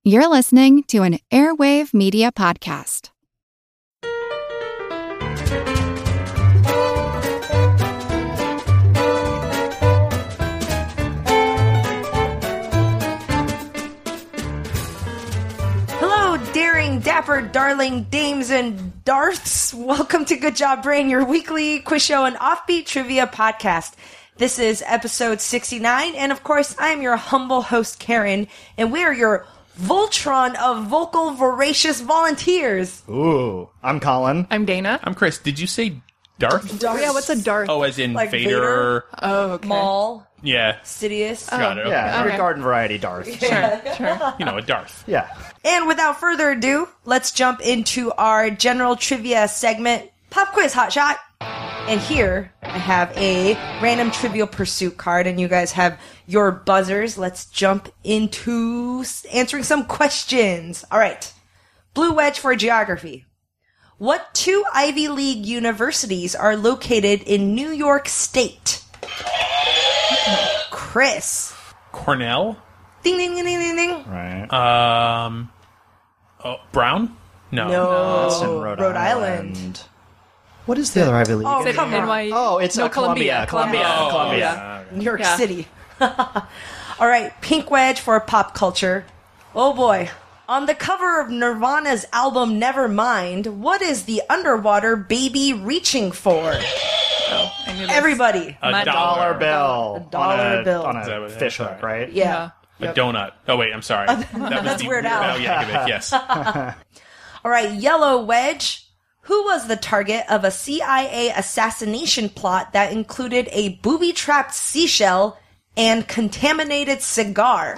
You're listening to an Airwave Media Podcast. Hello, daring, dapper, darling dames and darths. Welcome to Good Job Brain, your weekly quiz show and offbeat trivia podcast. This is episode 69, and of course, I am your humble host, Karen, and we are your Voltron of vocal voracious volunteers. Ooh, I'm Colin. I'm Dana. I'm Chris. Did you say Darth? Oh, yeah, what's a Darth? Oh, as in Like Vader. Oh, okay. Maul, Yeah. Sidious. Got it. Okay. Yeah, Okay. your garden variety Darth. Sure. You know, a Darth. Yeah. And without further ado, let's jump into our general trivia segment, Pop Quiz Hot Shot. And here I have a random Trivial Pursuit card, and you guys have your buzzers. Let's jump into answering some questions. All right. Blue Wedge for geography. What two Ivy League universities are located in New York State? Chris. Cornell. Ding, ding, ding, ding, ding, ding. Right. Oh, Brown? No. No. That's in Rhode Island. What is the other Ivy League? Oh, Is it come on. NYU? Oh, it's no, Columbia. Columbia. Oh, Columbia. yeah. New York Yeah. City. All right, Pink Wedge for pop culture. Oh boy. On the cover of Nirvana's album Nevermind, what is the underwater baby reaching for? Oh, I knew this. Everybody. A My dollar. Dollar bill. A dollar bill. On Is that a what- fish hook, right? Yeah. A donut. Oh, wait, I'm sorry. That was That's the Weird Al. Yankovic, yes. All right, Yellow Wedge. Who was the target of a CIA assassination plot that included a booby-trapped seashell and contaminated cigar?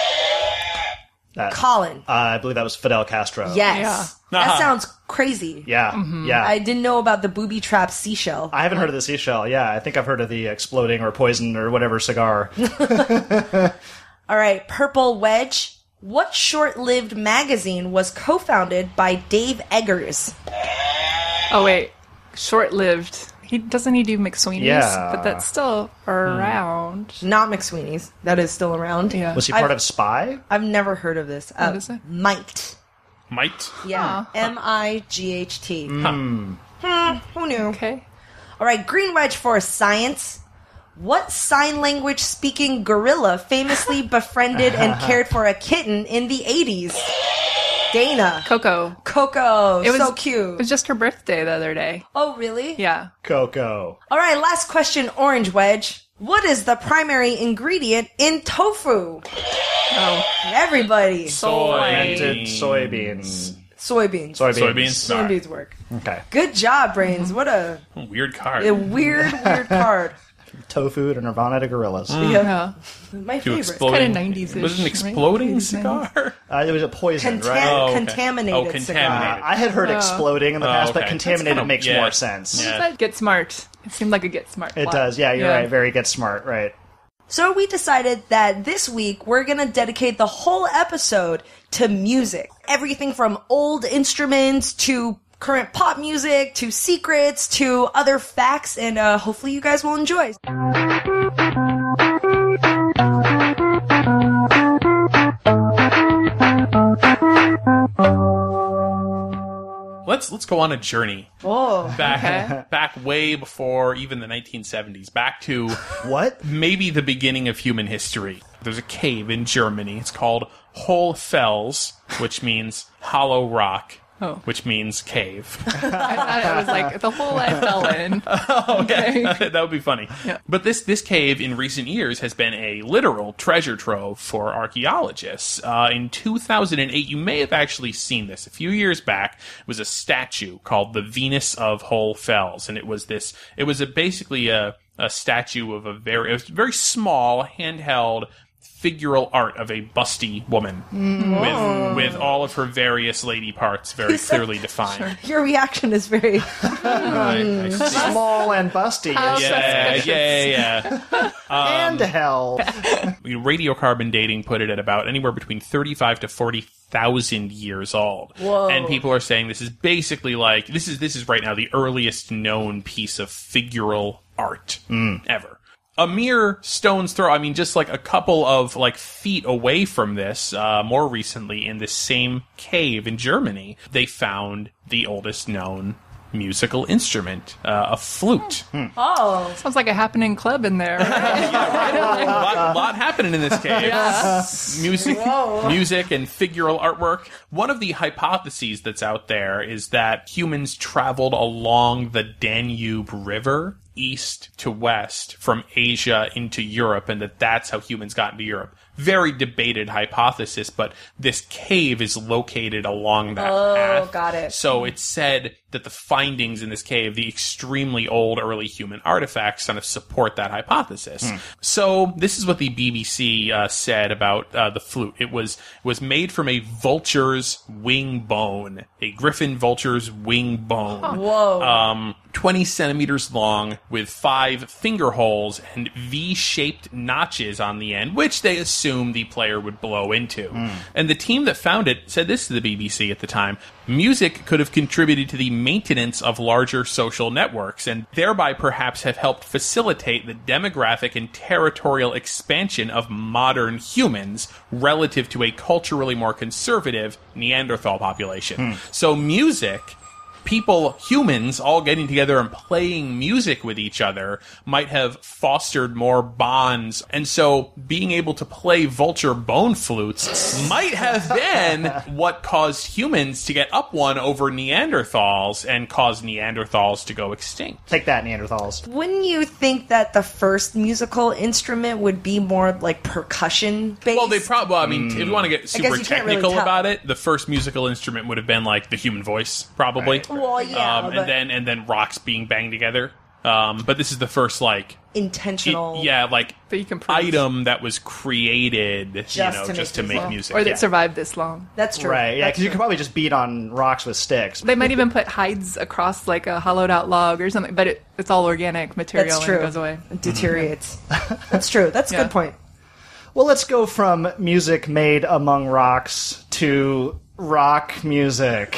Colin. I believe that was Fidel Castro. Yes. Yeah. That sounds crazy. Yeah. Yeah. I didn't know about the booby-trapped seashell. I haven't heard of the seashell. Yeah, I think I've heard of the exploding or poison or whatever cigar. All right, Purple Wedge. What short-lived magazine was co-founded by Dave Eggers? Oh, wait. Short-lived. Doesn't he do McSweeney's? Yeah. But that's still around. Not McSweeney's. That is still around. Yeah. Was he part of Spy? I've never heard of this. What is it? Might. Might. Yeah. M-I-G-H-T. Who knew? Okay. All right, Green Wedge for science. What sign language speaking gorilla famously befriended and cared for a kitten in the 80s? Dana. Coco. Coco. It was so It cute. was just her birthday the other day. Oh, really? Yeah. Coco. All right, last question, Orange Wedge. What is the primary ingredient in tofu? Oh. Everybody. Fermented soybeans. Soybeans. Soybeans. All right. Soybeans work. Okay. Good job, Brains. What a Weird card. weird card. Tofu to Nirvana to gorillas. Yeah. My To favorite. exploding. Kinda 90s-ish, Was it an right? exploding 80s, cigar? It was a poison, right? Oh, okay. Contaminated Oh, cigar. contaminated. I had heard exploding in the past, but okay. contaminated That's kinda- makes yeah. more sense. Yeah. But Get Smart. It seemed like a Get Smart It plot. does. Yeah, you're Yeah. right. Very Get Smart, right. So we decided that this week we're going to dedicate the whole episode to music. Everything from old instruments to current pop music to secrets to other facts, and hopefully you guys will enjoy. Let's go on a journey Oh, back way before even the 1970s, back to What? maybe the beginning of human history. There's a cave in Germany. It's called Hohlfels, which means hollow rock, which means cave. I thought it was like the hole I fell in. Okay, that would be funny. Yeah. But this cave in recent years has been a literal treasure trove for archaeologists. In 2008, you may have actually seen this. A few years back, was a statue called the Venus of Hohlfels, and it was basically a statue of it was very small, handheld figural art of a busty woman with all of her various lady parts very clearly defined. your reaction is very... I see. Small and busty. Yeah. And hell. Radiocarbon dating put it at about anywhere between 35 to 40,000 years old. Whoa. And people are saying this is basically like this is right now the earliest known piece of figural art ever. a mere stone's throw, I mean, just like a couple of like feet away from this, more recently in this same cave in Germany, they found the oldest known musical instrument, a flute. Oh. Sounds like a happening club in there. Right? A lot happening in this cave. Yeah. Music and figural artwork. One of the hypotheses that's out there is that humans traveled along the Danube River east to west from Asia into Europe, and that's how humans got into Europe. Very debated hypothesis, but this cave is located along that path. Oh, got it. So it's said that the findings in this cave, the extremely old early human artifacts, kind of support that hypothesis. So this is what the BBC said about the flute. It was made from a vulture's wing bone, a griffin vulture's wing bone. Whoa. 20 centimeters long with 5 finger holes and V-shaped notches on the end, which they assumed the player would blow into. And the team that found it said this to the BBC at the time: music could have contributed to the maintenance of larger social networks and thereby perhaps have helped facilitate the demographic and territorial expansion of modern humans relative to a culturally more conservative Neanderthal population. So music, people, humans, all getting together and playing music with each other might have fostered more bonds. And so being able to play vulture bone flutes might have been what caused humans to get up one over Neanderthals and caused Neanderthals to go extinct. Take that, Neanderthals. Wouldn't you think that the first musical instrument would be more like percussion based? Well, they probably, I mean, if you want to get super you can't really technical tell. about it, the first musical instrument would have been like the human voice, probably. Right. Well, yeah, but and then rocks being banged together. But this is the first like intentional. like That you can prove. item that was created, just to make music. Or that Yeah. survived this long. That's true. Right, yeah, That's because you true. could probably just beat on rocks with sticks. They might even put hides across like a hollowed out log or something, but it's all organic material That's and true. it goes away. It deteriorates. That's true. That's a Yeah. good point. Well, let's go from music made among rocks to rock music.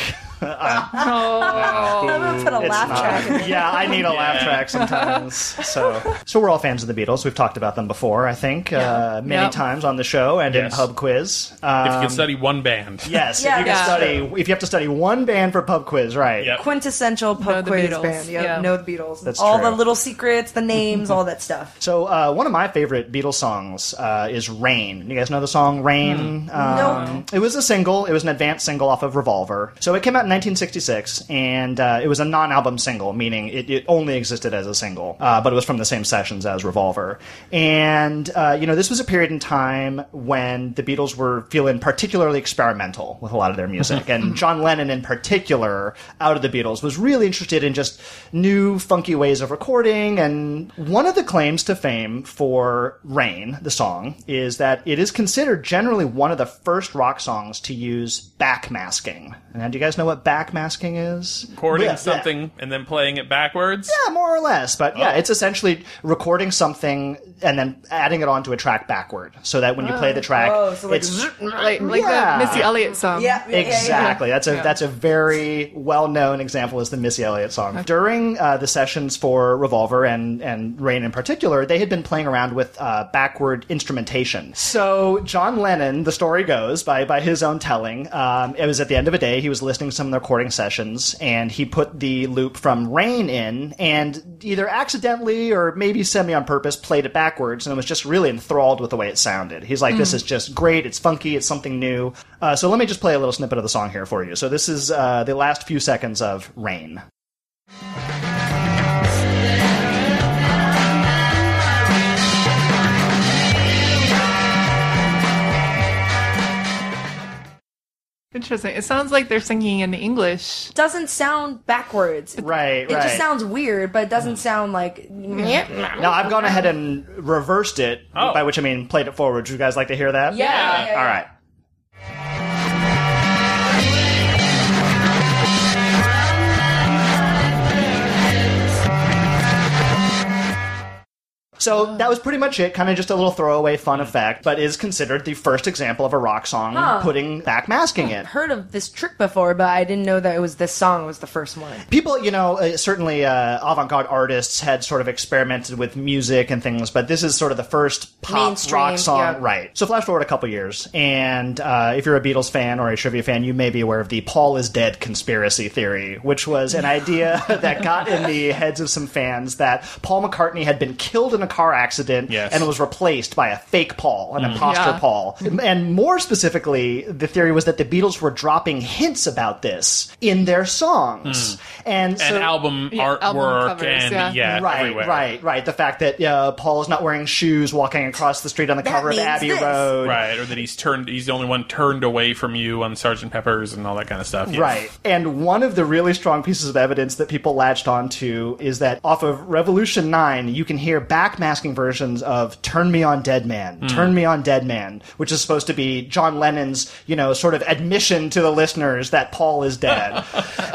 I'm gonna put a It's laugh not. track in there. Yeah, I need a laugh track sometimes. So we're all fans of the Beatles. We've talked about them before, I think, many Yep. times on the show and in Yes. Pub Quiz. If you can study one band. Yes, Yeah, if you that's if you have to study one band for Pub Quiz, right? Yep. Quintessential Know pub the quiz Beatles. band. Yep, Yeah. know the Beatles. That's all true. the little secrets, the names, all that stuff. So one of my favorite Beatles songs is "Rain." You guys know the song "Rain"? No. It was a single. It was an advanced single off of Revolver. So it came out in 1966, and it was a non-album single, meaning it only existed as a single, but it was from the same sessions as Revolver. And this was a period in time when the Beatles were feeling particularly experimental with a lot of their music, and John Lennon in particular, out of the Beatles, was really interested in just new, funky ways of recording. And one of the claims to fame for "Rain," the song, is that it is considered generally one of the first rock songs to use backmasking. And do you guys know what backmasking is? Recording Yeah, something and then playing it backwards. yeah, more or less. But yeah, it's essentially recording something and then adding it onto a track backward, so that when you play the track, so like it's Like Yeah. the Missy Elliott song. yeah, exactly. That's a very well known example, is the Missy Elliott song. During the sessions for Revolver and Rain in particular, they had been playing around with backward instrumentation. So John Lennon, the story goes by his own telling, it was at the end of a day. He was listening to some of the recording sessions, and he put the loop from Rain in, and either accidentally or maybe semi on purpose played it backwards, and was just really enthralled with the way it sounded. He's like, "This is just great. It's funky. It's something new." So let me just play a little snippet of the song here for you. So this is the last few seconds of Rain. Interesting. It sounds like they're singing in English. Doesn't sound backwards. Right, It just sounds weird, but it doesn't sound like. Now, I've gone ahead and reversed it, by which I mean played it forward. Would you guys like to hear that? Yeah. All right. So that was pretty much it, kind of just a little throwaway fun effect, but is considered the first example of a rock song putting backmasking in. Heard of this trick before, but I didn't know that it was this song was the first one. People, certainly avant-garde artists had sort of experimented with music and things, but this is sort of the first pop Mainstream, rock song. yeah. Right. So flash forward a couple years, and if you're a Beatles fan or a trivia fan, you may be aware of the Paul is dead conspiracy theory, which was an idea that got in the heads of some fans that Paul McCartney had been killed in a car accident and was replaced by a fake Paul, an imposter Paul. And more specifically, the theory was that the Beatles were dropping hints about this in their songs. And so, album artwork album covers, and everywhere. Right. The fact that Paul is not wearing shoes walking across the street on the cover of Abbey Road. Right, or that he's the only one turned away from you on Sgt. Pepper's and all that kind of stuff. Yeah. Right. And one of the really strong pieces of evidence that people latched onto is that off of Revolution 9, you can hear backmasking versions of Turn Me On Dead Man, Turn Me On Dead Man, which is supposed to be John Lennon's, sort of admission to the listeners that Paul is dead.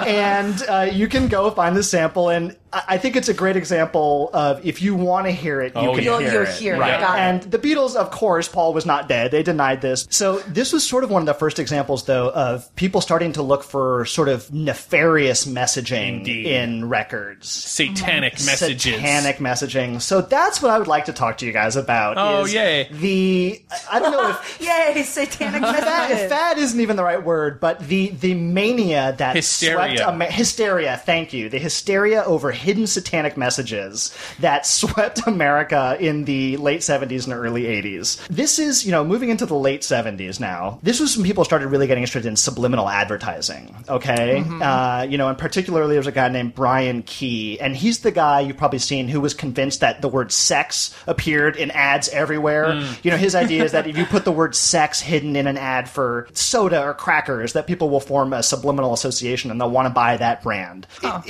And you can go find the sample, and I think it's a great example of if you want to hear it, you can hear it. You'll hear it. Right. Got it. And the Beatles, of course, Paul was not dead. They denied this. So this was sort of one of the first examples, though, of people starting to look for sort of nefarious messaging in records. Satanic messages. Satanic messaging. So that's what I would like to talk to you guys about. Oh, is yay. I don't know if... Yay, satanic messages. Fad isn't even the right word, but the mania that Hysteria. swept... hysteria, thank you. The hysteria over hidden satanic messages that swept America in the late 70s and early 80s. This is, moving into the late 70s now, this was when people started really getting interested in subliminal advertising, okay? And particularly there was a guy named Brian Key, and he's the guy you've probably seen who was convinced that the word sex appeared in ads everywhere. His idea is that if you put the word sex hidden in an ad for soda or crackers, that people will form a subliminal association and they'll want to buy that brand.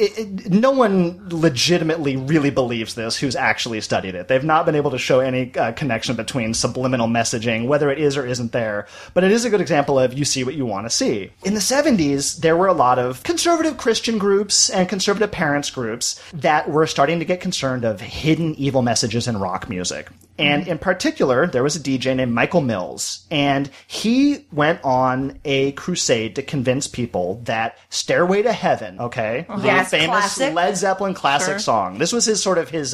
No one legitimately really believes this who's actually studied it. They've not been able to show any connection between subliminal messaging, whether it is or isn't there, but it is a good example of you see what you want to see. In the 70s, there were a lot of conservative Christian groups and conservative parents groups that were starting to get concerned of hidden evil messages in rock music. And in particular, there was a DJ named Michael Mills, and he went on a crusade to convince people that Stairway to Heaven, okay? The famous classic. Led Zeppelin classic song. This was his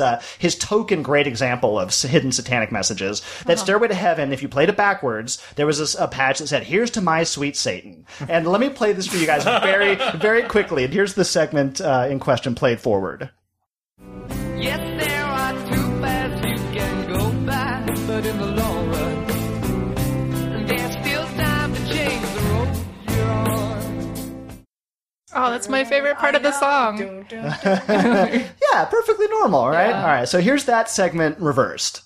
token great example of hidden satanic messages. That Stairway to Heaven, if you played it backwards, there was a patch that said, "Here's to my sweet Satan." And let me play this for you guys very, very quickly. And here's the segment in question played forward. Yes, there are two paths you can go by, but in the long run, there's still time to change the road you're on. Oh, that's my favorite part of the song. Yeah, perfectly normal, right? Yeah. All right, so here's that segment reversed.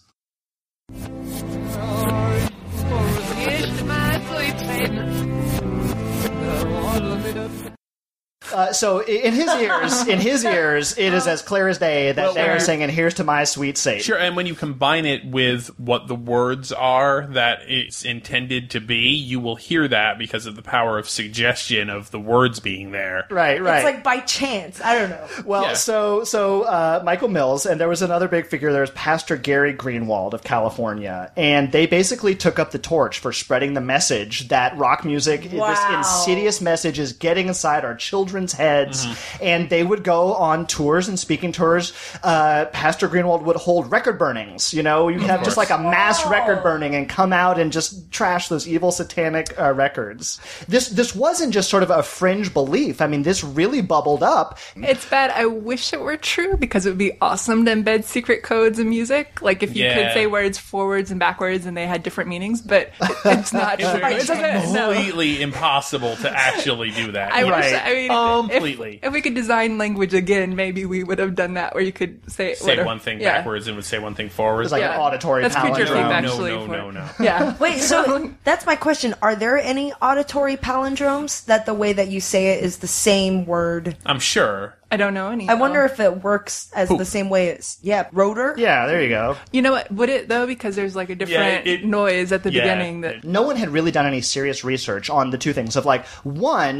So in his ears, it is as clear as day that they are singing, "Here's to my sweet Satan." Sure, and when you combine it with what the words are that it's intended to be, you will hear that because of the power of suggestion of the words being there. Right. It's like by chance. I don't know. Well, Yeah. so Michael Mills, and there was another big figure. There was Pastor Gary Greenwald of California, and they basically took up the torch for spreading the message that rock music, this insidious message, is getting inside our children's heads. And they would go on tours and speaking tours. Pastor Greenwald would hold record burnings. You'd have just like a mass record burning and come out and just trash those evil satanic records. This wasn't just sort of a fringe belief. I mean, this really bubbled up. It's bad. I wish it were true because it would be awesome to embed secret codes in music. Like if you could say words forwards and backwards and they had different meanings, but it's not true. It doesn't, Completely impossible to actually do that. If we could design language again, maybe we would have done that where you could say one thing backwards and would say one thing forwards. It's like an auditory That's creature palindrome. theme, actually. No. Yeah. Wait, so that's my question. Are there any auditory palindromes that the way that you say it is the same word? I'm sure. I don't know any. I wonder if it works as the same way as, rotor? Yeah, there you go. You know what? Would it, though? Because there's like a different noise at the beginning. That No one had really done any serious research on the two things of one,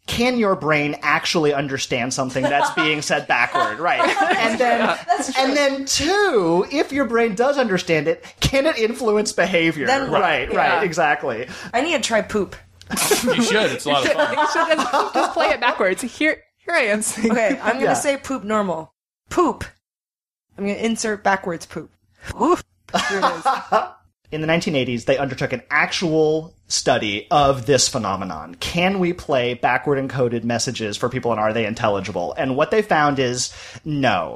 can your brain actually understand something that's being said backward? Right. And then 2, if your brain does understand it, can it influence behavior? Then- right, yeah. exactly. I need to try poop. You should. It's a lot of fun. You should just play it backwards. Here I am saying. Okay, I'm going to Yeah. say poop normal. Poop. I'm going to insert backwards poop. Oof. Here it is. In the 1980s, they undertook an actual study of this phenomenon. Can we play backward encoded messages for people, and are they intelligible? And what they found is no.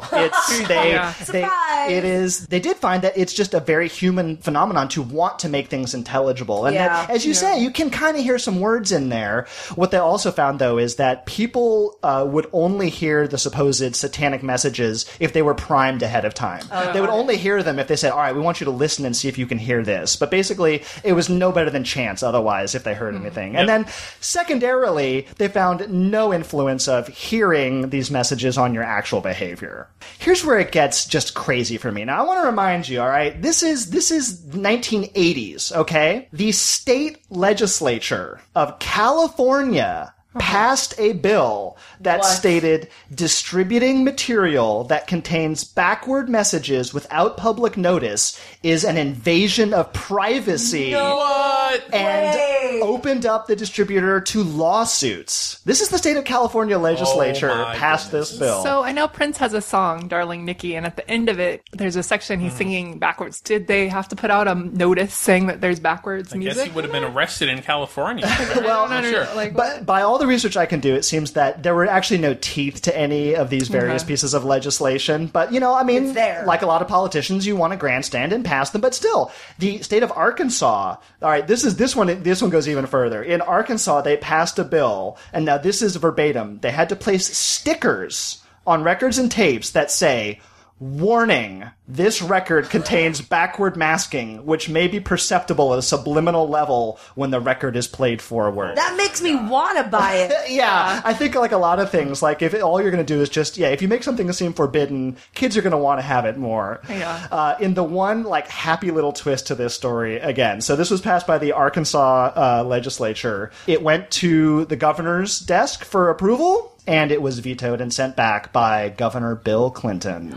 They did find that it's just a very human phenomenon to want to make things intelligible. And that, as you say, you can kind of hear some words in there. What they also found, though, is that people would only hear the supposed satanic messages if they were primed ahead of time. They would only hear them if they said, all right, we want you to listen and see if you can hear this. But basically, it was no better than chance otherwise if they heard anything. And then secondarily, they found no influence of hearing these messages on your actual behavior. Here's where it gets just crazy for me. Now, I want to remind you, all right, this is 1980s, okay? The state legislature of California passed a bill that stated distributing material that contains backward messages without public notice is an invasion of privacy. What? And opened up the distributor to lawsuits. This is the state of California legislature Oh my passed goodness. this bill. So I know Prince has a song, Darling Nikki, and at the end of it, there's a section he's singing backwards. Did they have to put out a notice saying that there's backwards I guess music? he would have been arrested in California. Well, I'm sure. But by all the research I can do, it seems that there were actually no teeth to any of these various pieces of legislation. But, you know, I mean, It's there. like a lot of politicians, you want to grandstand and pass them. But still, the state of Arkansas, all right, this one goes even further. In Arkansas, they passed a bill, and now this is verbatim. They had to place stickers on records and tapes that say, warning, this record contains backward masking, which may be perceptible at a subliminal level when the record is played forward. That makes me want to buy it. Yeah, I think like a lot of things, like if all you're going to do is just, if you make something seem forbidden, kids are going to want to have it more. Yeah. In the one, like, happy little twist to this story, again, so this was passed by the Arkansas legislature. It went to the governor's desk for approval, and it was vetoed and sent back by Governor Bill Clinton.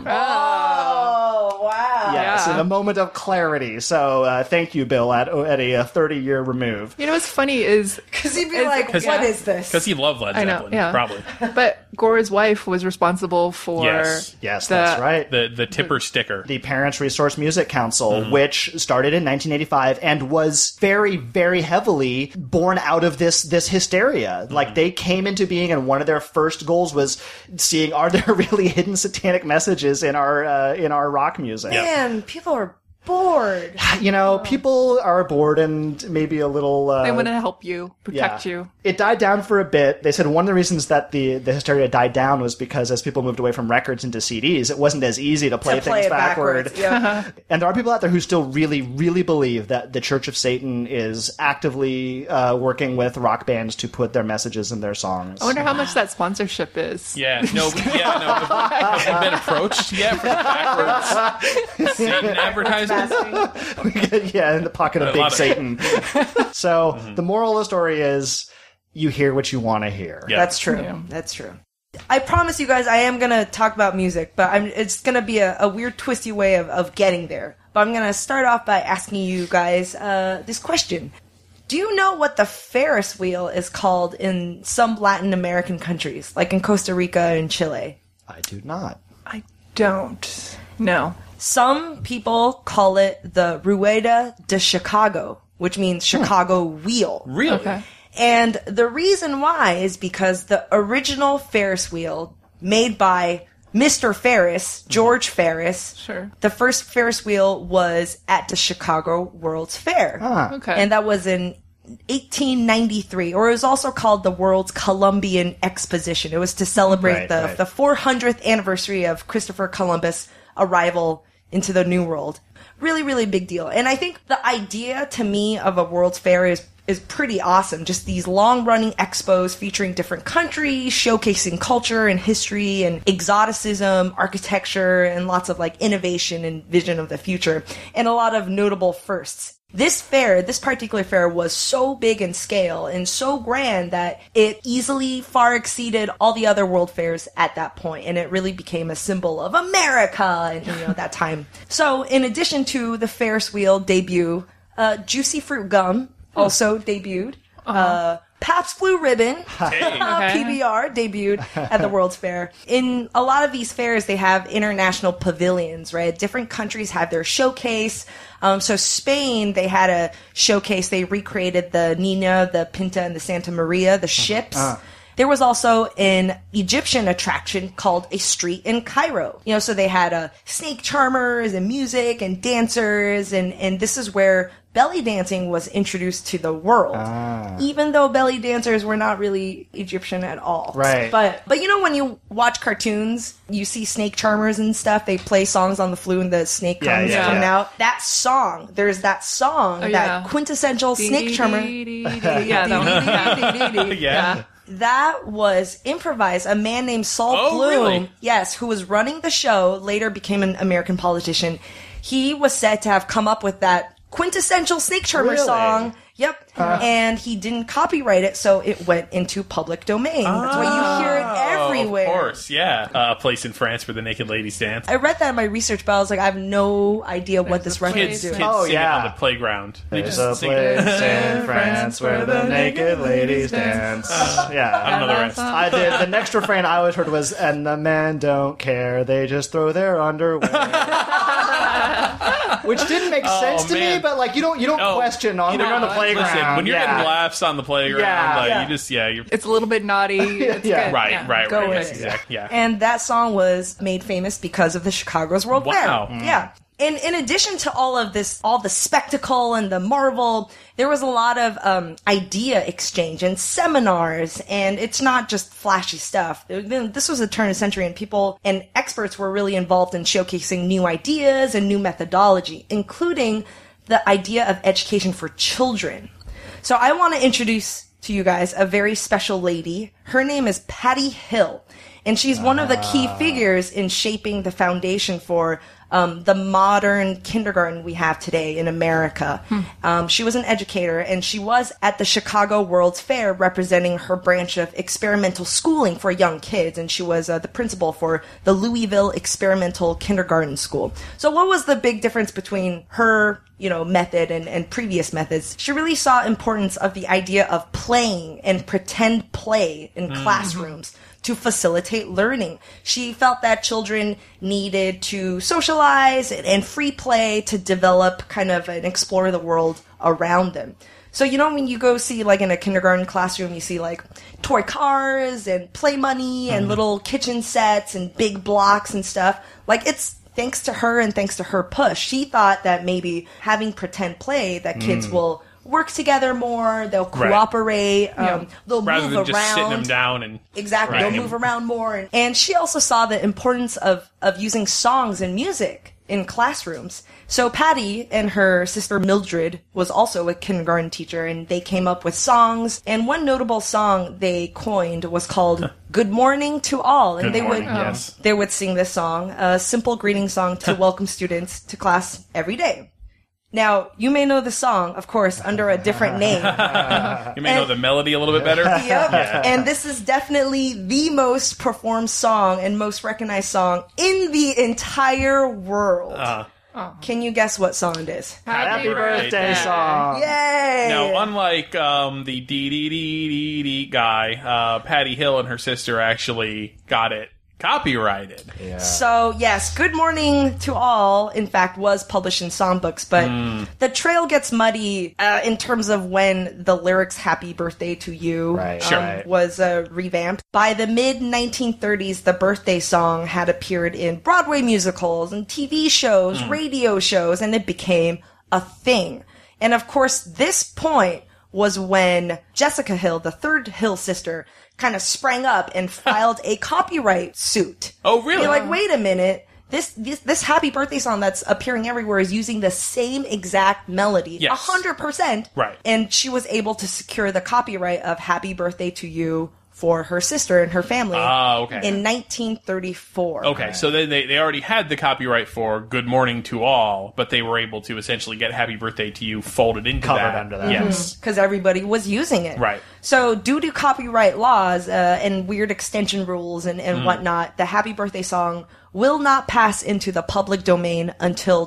Oh, wow. Yes, Yeah. in a moment of clarity. So thank you, Bill, at a 30-year remove. You know what's funny is... Because he'd be like, what is this? Because he loved Led I Zeppelin, know, yeah. probably. But Gore's wife was responsible for... Yes. Yes, that's right. The tipper sticker. The Parents Resource Music Council, which started in 1985 and was very, very heavily born out of this hysteria. Like, they came into being, and one of their first goals was seeing, are there really hidden satanic messages in our rock music? Man, people are bored. You know, people are bored and maybe a little... They want to help you, protect you. It died down for a bit. They said one of the reasons that the hysteria died down was because as people moved away from records into CDs, it wasn't as easy to play things it backward. backwards, yeah. And there are people out there who still really, really believe that the Church of Satan is actively working with rock bands to put their messages in their songs. I wonder how much that sponsorship is. Have we been approached yet for the backwards Satan advertisement? Yeah, in the pocket of A Big lot of- Satan. So the moral of the story is you hear what you want to hear. Yeah. That's true. Yeah. That's true. I promise you guys I am going to talk about music, but it's going to be a weird, twisty way of getting there. But I'm going to start off by asking you guys this question. Do you know what the Ferris wheel is called in some Latin American countries, like in Costa Rica and Chile? I do not. I don't. No. Some people call it the Rueda de Chicago, which means Chicago wheel. Really? Okay. And the reason why is because the original Ferris wheel made by Mr. Ferris, George Ferris, Sure. the first Ferris wheel was at the Chicago World's Fair. Okay. And that was in 1893, or it was also called the World's Columbian Exposition. It was to celebrate Right, right. the 400th anniversary of Christopher Columbus' arrival into the New World. Really, really big deal. And I think the idea to me of a World's Fair is pretty awesome. Just these long-running expos featuring different countries, showcasing culture and history and exoticism, architecture, and lots of like innovation and vision of the future, and a lot of notable firsts. This fair, this particular fair, was so big in scale and so grand that it easily far exceeded all the other world fairs at that point, and it really became a symbol of America and, that time. So, in addition to the Ferris wheel debut, Juicy Fruit Gum also debuted. Pabst Blue Ribbon, PBR, debuted at the World's Fair. In a lot of these fairs, they have international pavilions, right? Different countries have their showcase. So Spain, they had a showcase. They recreated the Nina, the Pinta, and the Santa Maria, the ships. There was also an Egyptian attraction called a street in Cairo. So they had snake charmers and music and dancers, and this is where belly dancing was introduced to the world. Even though belly dancers were not really Egyptian at all. Right. But when you watch cartoons, you see snake charmers and stuff, they play songs on the flute and the snake comes coming out. That song, there's that song, that quintessential snake charmer. Yeah. That was improvised. A man named Saul Bloom, really? yes, who was running the show, later became an American politician. He was said to have come up with that quintessential snake charmer song. Yep. And he didn't copyright it, so it went into public domain. That's why you hear it everywhere. Of course, yeah. A place in France where the naked ladies dance. I read that in my research, but I was like, I have no idea what this reference Kids is. sing it on the playground. They There's just a sing it. place in France where the naked ladies dance. I don't know the rest. I did. The next refrain I always heard was, and the men don't care, they just throw their underwear. Which didn't make sense to me, but you don't question on the playground. Listen, when you're getting laughs on the playground, you're It's a little bit naughty. It's good. right. Go with Yes, it. exactly. Yeah. And that song was made famous because of the Chicago's World Wow. Fair. Yeah. And in addition to all of this, all the spectacle and the marvel, there was a lot of idea exchange and seminars, and it's not just flashy stuff. This was a turn of the century, and people and experts were really involved in showcasing new ideas and new methodology, including the idea of education for children. So I want to introduce to you guys a very special lady. Her name is Patty Hill, and she's one of the key figures in shaping the foundation for the modern kindergarten we have today in America. She was an educator, and she was at the Chicago World's Fair representing her branch of experimental schooling for young kids, and she was the principal for the Louisville Experimental Kindergarten School. So what was the big difference between her method and previous methods? She really saw importance of the idea of playing and pretend play in classrooms to facilitate learning. She felt that children needed to socialize and free play to develop kind of and explore the world around them. So, when you go see, in a kindergarten classroom, you see, toy cars and play money and little kitchen sets and big blocks and stuff. It's thanks to her and thanks to her push. She thought that maybe having pretend play, that kids will work together more, they'll cooperate, they'll Rather move than just around. sitting them down and Exactly, they'll move around more. And she also saw the importance of using songs and music in classrooms. So Patty and her sister Mildred was also a kindergarten teacher, and they came up with songs. And one notable song they coined was called "Good Morning to All," and they would sing this song, a simple greeting song to welcome students to class every day. Now, you may know the song, of course, under a different name. You may know the melody a little bit better. Yep. Yeah. And this is definitely the most performed song and most recognized song in the entire world. Can you guess what song it is? Happy birthday song. Yay! Now, unlike the dee guy, Patty Hill and her sister actually got it copyrighted. Yeah. So, yes, Good Morning to All, in fact, was published in songbooks, but the trail gets muddy in terms of when the lyrics Happy Birthday to You was revamped. By the mid-1930s, the birthday song had appeared in Broadway musicals and TV shows, radio shows, and it became a thing. And, of course, this point was when Jessica Hill, the third Hill sister, kind of sprang up and filed a copyright suit. Oh, really? You're like, wait a minute. This Happy Birthday song that's appearing everywhere is using the same exact melody. Yes. 100%. Right. And she was able to secure the copyright of Happy Birthday to You for her sister and her family okay. in 1934. Okay, so then they already had the copyright for Good Morning to All, but they were able to essentially get Happy Birthday to You folded into Covered that. under that. Yes. Because everybody was using it. Right. So due to copyright laws and weird extension rules and whatnot, the Happy Birthday song will not pass into the public domain until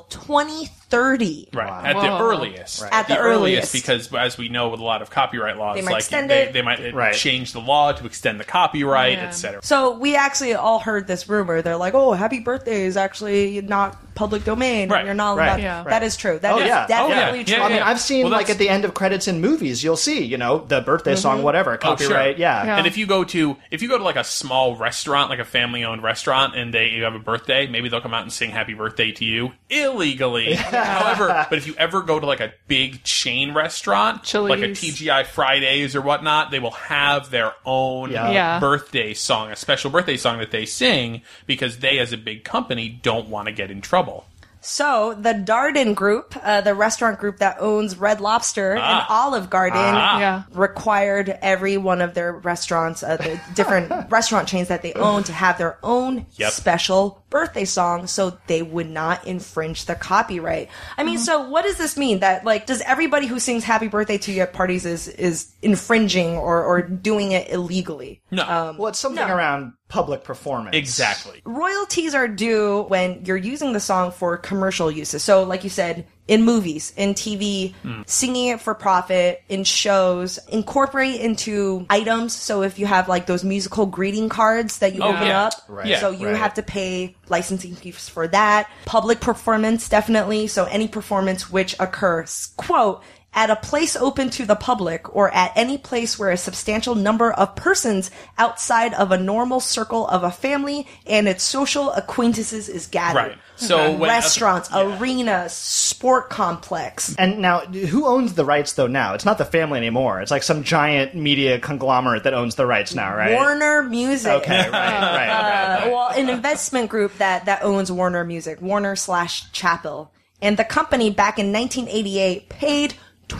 2030. Right. Wow. At the earliest. At the earliest. Because as we know with a lot of copyright laws, They might like extend it. they might Right. change the law to extend the copyright, Yeah. etc. So we actually all heard this rumor. They're like, "Oh, Happy Birthday is actually not public domain. Right. You're not Right. allowed." Yeah. That is true. That Oh, is yeah. definitely Yeah. true. Yeah, I mean, yeah. I've seen, Well, like, that's- at the end of credits in movies, you'll see, you know, the birthday song, whatever, copyright, yeah. Yeah. And if you go to like a small restaurant, like a family owned restaurant, and you have a birthday, maybe they'll come out and sing Happy Birthday to you illegally. However, but if you ever go to like a big chain restaurant, Chili's. like a TGI Fridays or whatnot, they will have their own Yeah. birthday song, a special birthday song that they sing because they, as a big company, don't want to get in trouble. So the Darden Group, the restaurant group that owns Red Lobster and Olive Garden, Yeah. required every one of their restaurants, the different restaurant chains that they own, to have their own Yep. special birthday song so they would not infringe the copyright. I mean, so what does this mean? That, like, does everybody who sings Happy Birthday to you at parties is infringing or doing it illegally? No. Well, it's something around public performance. Exactly. Royalties are due when you're using the song for commercial uses. So, like you said, in movies, in TV, singing it for profit, in shows, incorporate into items. So if you have like those musical greeting cards that you open yeah. up, Right. Yeah. so you Right. have to pay licensing fees for that. Public performance, definitely. So any performance which occurs, quote, at a place open to the public or at any place where a substantial number of persons outside of a normal circle of a family and its social acquaintances is gathered. Right. So when Restaurants, arenas, sport complex. And now, who owns the rights, though, now? It's not the family anymore. It's like some giant media conglomerate that owns the rights now, right? Warner Music. Okay, right. Well, an investment group that owns Warner Music, Warner/Chappell. And the company back in 1988 paid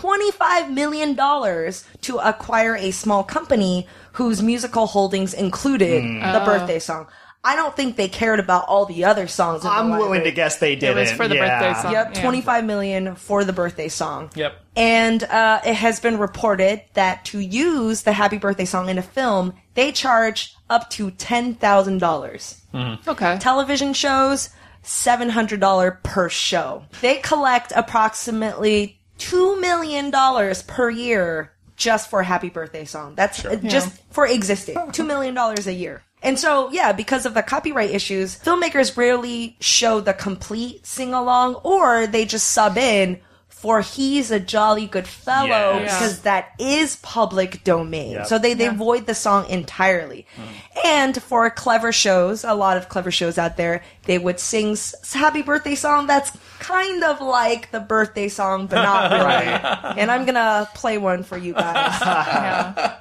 $25 million to acquire a small company whose musical holdings included the birthday song. I don't think they cared about all the other songs. In the I'm willing library. to guess they didn't. was for the birthday song. Yep, Yeah. $25 million for the birthday song. Yep. And it has been reported that to use the Happy Birthday song in a film, they charge up to $10,000. Okay. Television shows, $700 per show. They collect approximately $2 million per year just for a Happy Birthday song. That's just for existing. $2 million a year. And so, yeah, because of the copyright issues, filmmakers rarely show the complete sing-along, or they just sub in for He's a Jolly Good Fellow, Yes. because that is public domain. Yep. So they void the song entirely. And for clever shows, a lot of clever shows out there, they would sing Happy Birthday song that's kind of like the birthday song, but not really. And I'm gonna play one for you guys. Yeah.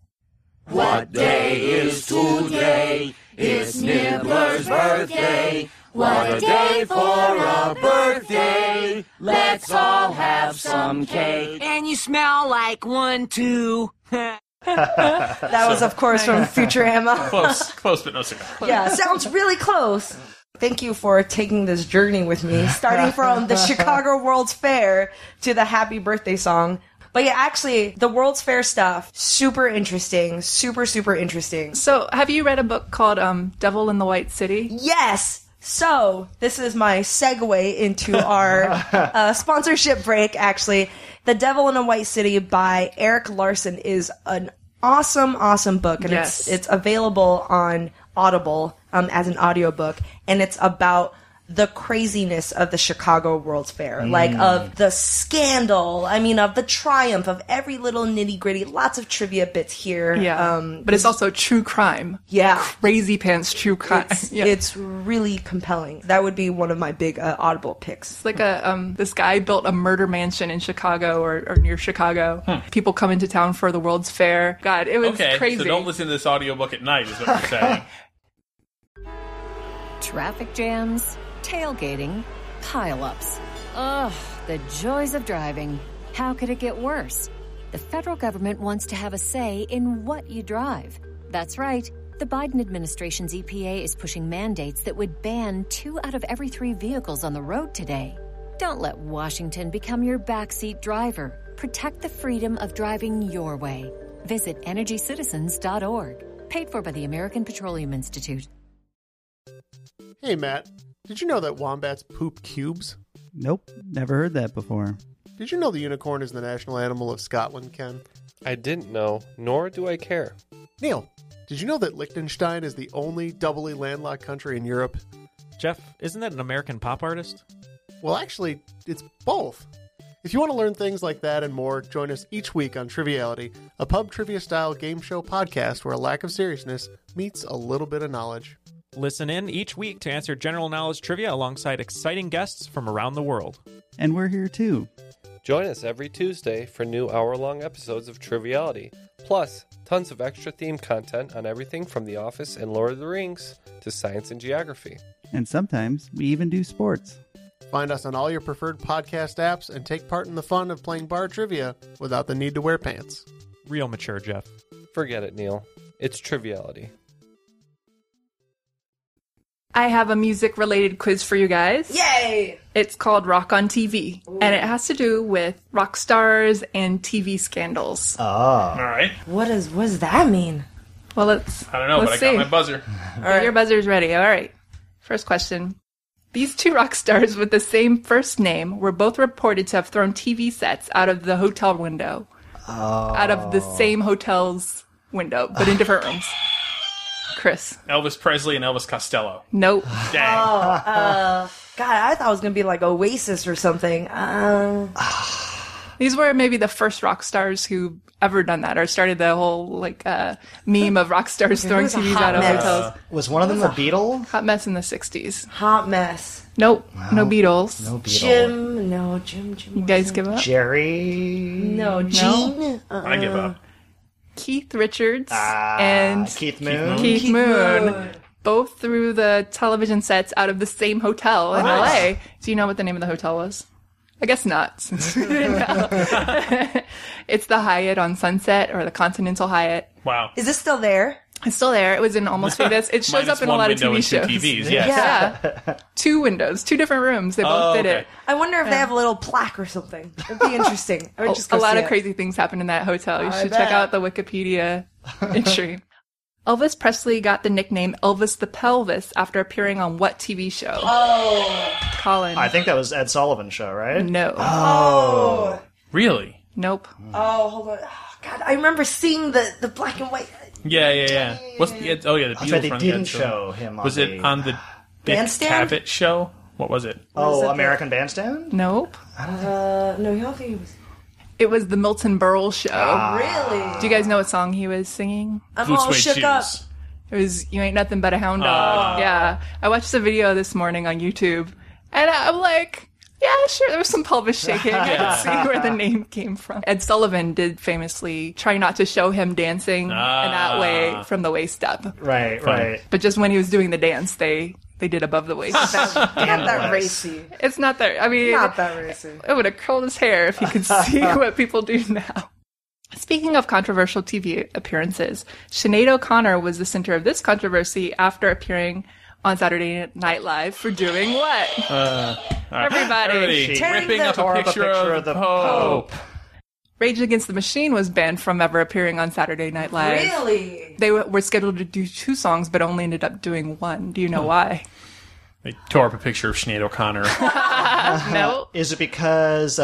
What day is today? It's Nibbler's birthday. What a day for a birthday. Let's all have some cake. And you smell like one too. That was, of course, from Futurama. Close, but no cigar. Yeah, sounds really close. Thank you for taking this journey with me, starting from the Chicago World's Fair to the Happy Birthday song. But yeah, actually, the World's Fair stuff, super interesting. Super, super interesting. So, have you read a book called Devil in the White City? Yes! So, this is my segue into our sponsorship break, actually. The Devil in a White City by Eric Larson is an awesome, awesome book. And Yes. it's available on Audible as an audiobook. And it's about the craziness of the Chicago World's Fair, like of the scandal, of the triumph, of every little nitty gritty, lots of trivia bits here. Yeah. But it's also true crime. Yeah. Crazy pants true crime. It's really compelling. That would be one of my big Audible picks. It's like this guy built a murder mansion in Chicago or near Chicago. People come into town for the World's Fair. God, it was Okay, crazy. so don't listen to this audiobook at night, is what you're saying. Traffic jams, tailgating, pile-ups. Ugh, the joys of driving. How could it get worse? The federal government wants to have a say in what you drive. That's right. The Biden administration's EPA is pushing mandates that would ban 2 out of every 3 vehicles on the road today. Don't let Washington become your backseat driver. Protect the freedom of driving your way. Visit EnergyCitizens.org. Paid for by the American Petroleum Institute. Hey, Matt. Did you know that wombats poop cubes? Nope, never heard that before. Did you know the unicorn is the national animal of Scotland, Ken? I didn't know, nor do I care. Neil, did you know that Liechtenstein is the only doubly landlocked country in Europe? Jeff, isn't that an American pop artist? Well, actually, it's both. If you want to learn things like that and more, join us each week on Triviality, a pub trivia-style game show podcast where a lack of seriousness meets a little bit of knowledge. Listen in each week to answer general knowledge trivia alongside exciting guests from around the world. And we're here too. Join us every Tuesday for new hour-long episodes of Triviality, plus tons of extra theme content on everything from The Office and Lord of the Rings to science and geography. And sometimes we even do sports. Find us on all your preferred podcast apps and take part in the fun of playing bar trivia without the need to wear pants. Real mature, Jeff. Forget it, Neil. It's Triviality. I have a music-related quiz for you guys. Yay! It's called Rock on TV, and it has to do with rock stars and TV scandals. All right. What does that mean? Well, I don't know, but I got my buzzer. All right. Your buzzer's ready. All right. First question. These 2 rock stars with the same first name were both reported to have thrown TV sets out of the hotel window. Out of the same hotel's window, but in different rooms. Chris. Elvis Presley and Elvis Costello. Nope. Dang. God, I thought it was going to be like Oasis or something. These were maybe the first rock stars who ever done that or started the whole meme of rock stars throwing TVs out of hotels. Was one of them the Beatles? Hot Mess in the 60s. Hot Mess. Nope. No Beatles. No Beatles. Jim. You guys give up? Jerry? No, Gene. I give up. Keith Richards and Keith Moon. Keith Moon. Both threw the television sets out of the same hotel in LA. Do you know what the name of the hotel was? I guess not, since we didn't know. It's the Hyatt on Sunset, or the Continental Hyatt. Wow. Is this still there? It's still there. It was in Almost Famous. It shows up in a lot of TV shows. TVs, yes. Yeah. 2 windows, 2 different rooms. They both did it. I wonder if they have a little plaque or something. It'd be interesting. I would just go a lot see of it. crazy things happen in that hotel. You should bet. check out the Wikipedia entry. Elvis Presley got the nickname Elvis the Pelvis after appearing on what TV show? Oh. Colin. I think that was Ed Sullivan's show, right? No. Oh. Really? Nope. Oh, hold on. Oh, God, I remember seeing the black and white. Yeah. What's the Ed? Oh, yeah, the I Beatles. bet they from didn't Ed show him on Was it on the Dick Bandstand? Cavett show? What was it? Oh, American Bandstand? Nope. No, you don't think it was. It was the Milton Berle show. Really? Do you guys know what song he was singing? I'm Blue all Suede shook Shoes. up. It was You Ain't Nothing But a Hound Dog. Yeah. I watched the video this morning on YouTube, and I'm like, yeah, sure, there was some pelvis shaking. I could see where the name came from. Ed Sullivan did famously try not to show him dancing in that way from the waist up. Right. But just when he was doing the dance, they did above the waist. Not that racy. It's not that, I mean, Not that racy. it would have curled his hair if he could see what people do now. Speaking of controversial TV appearances, Sinead O'Connor was the center of this controversy after appearing on Saturday Night Live for doing what? Everybody. Ripping up a picture of the Pope. Rage Against the Machine was banned from ever appearing on Saturday Night Live. Really? They were scheduled to do 2 songs, but only ended up doing 1. Do you know why? They tore up a picture of Sinead O'Connor. No. Is it because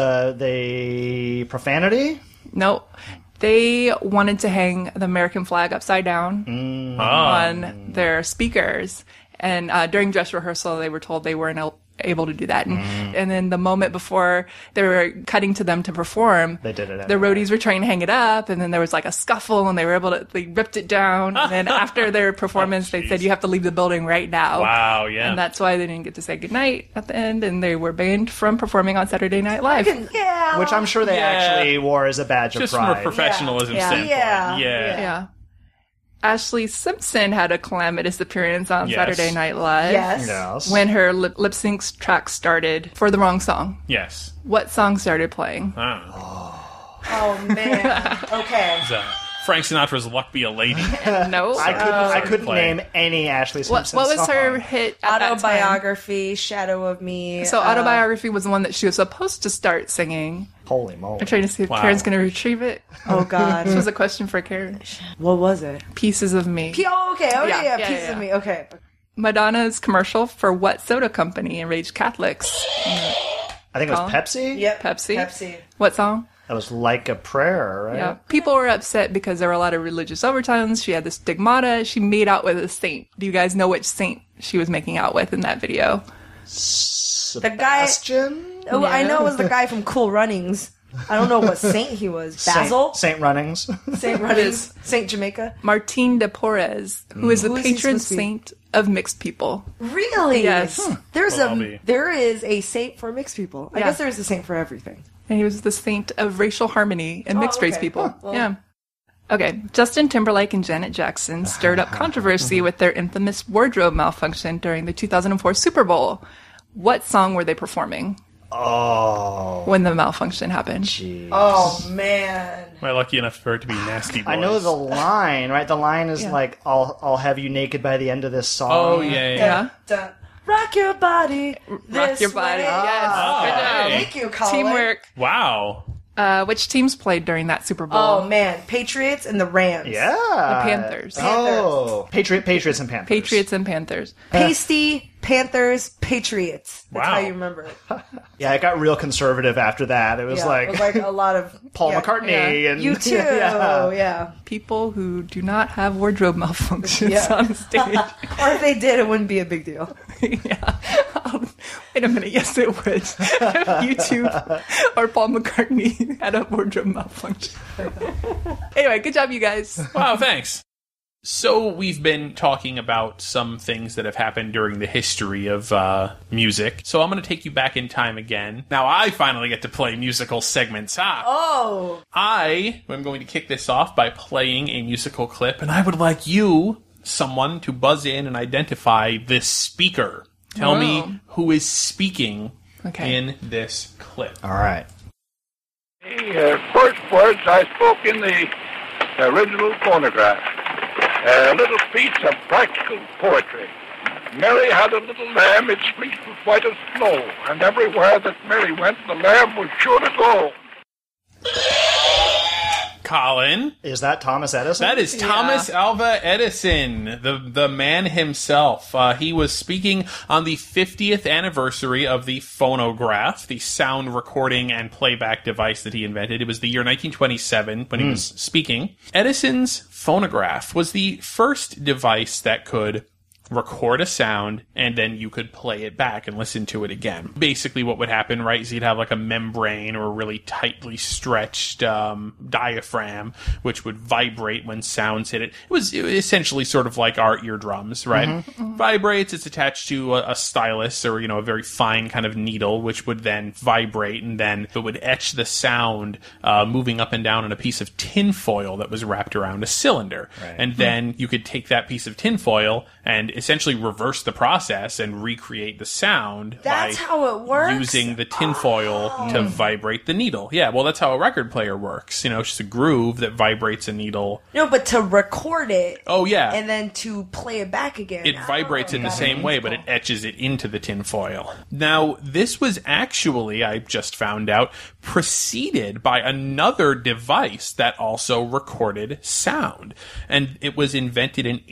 they profanity? No. They wanted to hang the American flag upside down on their speakers. And during dress rehearsal, they were told they weren't able to do that. And then the moment before they were cutting to them to perform, They did it the anyway. roadies were trying to hang it up. And then there was like a scuffle, and they ripped it down. And then after their performance, they said, you have to leave the building right now. Wow, yeah. And that's why they didn't get to say goodnight at the end. And they were banned from performing on Saturday Night Live. Yeah. Which I'm sure they actually wore as a badge Just of from pride. a professionalism Yeah. standpoint. Yeah. Yeah. Ashley Simpson had a calamitous appearance on Yes. Saturday Night Live. Yes. When her lip sync track started for the wrong song. Yes. What song started playing? Oh, man. Okay. It's a Frank Sinatra's Luck Be a Lady. No. I couldn't Play. name any Ashley What Simpson was her song. hit at that time? Autobiography, Shadow of Me. So Autobiography was the one that she was supposed to start singing. Holy moly. I'm trying to see if Wow. Karen's going to retrieve it. Oh, God. This was a question for Karen. What was it? Pieces of Me. Oh, okay. Oh, Yeah, yeah. yeah, Pieces yeah. of Me. Okay. Madonna's commercial for what soda company enraged Catholics? I think it was Colin? Pepsi? Yep. Pepsi. Pepsi. What song? That was Like a Prayer, right? Yeah. People were upset because there were a lot of religious overtones. She had the stigmata. She made out with a saint. Do you guys know which saint she was making out with in that video? The guy. Sebastian? Oh, I Yeah. know it was the guy from Cool Runnings. I don't know what saint he was. Basil? Saint Runnings. Saint Runnings? Saint Jamaica? Martin de Porres, who is the Who is he patron supposed to be? saint of mixed people. Really? Yes. There is a saint for mixed people. I Yeah. guess there's a saint for everything. And he was the saint of racial harmony and mixed race okay. people. Huh, well. Yeah. Okay, Justin Timberlake and Janet Jackson stirred up controversy with their infamous wardrobe malfunction during the 2004 Super Bowl. What song were they performing when the malfunction happened? Oh, man. Am I lucky enough for it to be Nasty Boys? I know the line, right? The line is like, I'll have you naked by the end of this song. Oh, yeah. Yeah. Dun. Rock your body. Rock your body. Way. Yes. Oh, Good job. hey. Thank you, Colin. Teamwork. Wow. Which teams played during that Super Bowl? Oh, man. Patriots and the Rams. Yeah. The Panthers. Oh. Patriots and Panthers. Patriots and Panthers. Pasty, Panthers, Patriots. That's Wow. how you remember it. Yeah, it got real conservative after that. It was Yeah, like, it was like a lot of Paul yeah. McCartney yeah. and You too. Yeah. Yeah. People who do not have wardrobe malfunctions Yeah. on stage. Or if they did, it wouldn't be a big deal. Yeah. Wait a minute. Yes, it would. If YouTube or Paul McCartney had a wardrobe malfunction. Anyway, good job, you guys. Wow, thanks. So we've been talking about some things that have happened during the history of music. So I'm going to take you back in time again. Now I finally get to play musical segments. Oh. I am going to kick this off by playing a musical clip, and I would like you, someone, to buzz in and identify this speaker. Tell me who is speaking in this clip. All right. The first words I spoke in the original phonograph. A little piece of practical poetry. Mary had a little lamb, its fleece was white as snow, and everywhere that Mary went, the lamb was sure to go. Colin. Is that Thomas Edison? That is Thomas Alva Edison, the man himself. He was speaking on the 50th anniversary of the phonograph, the sound recording and playback device that he invented. It was the year 1927 when he was speaking. Edison's phonograph was the first device that could record a sound, and then you could play it back and listen to it again. Basically what would happen, right, is you'd have like a membrane or a really tightly stretched diaphragm, which would vibrate when sounds hit it. It was essentially sort of like our eardrums, right? Vibrates, it's attached to a stylus or, a very fine kind of needle, which would then vibrate, and then it would etch the sound moving up and down on a piece of tinfoil that was wrapped around a cylinder. Right. And then you could take that piece of tinfoil and essentially reverse the process and recreate the sound That's by how it works? using the tinfoil to vibrate the needle. Yeah, well, that's how a record player works. It's just a groove that vibrates a needle. No, but to record it. Oh, yeah. And then to play it back again. It vibrates in the same way, but it etches it into the tinfoil. Now, this was actually, I just found out, preceded by another device that also recorded sound. And it was invented in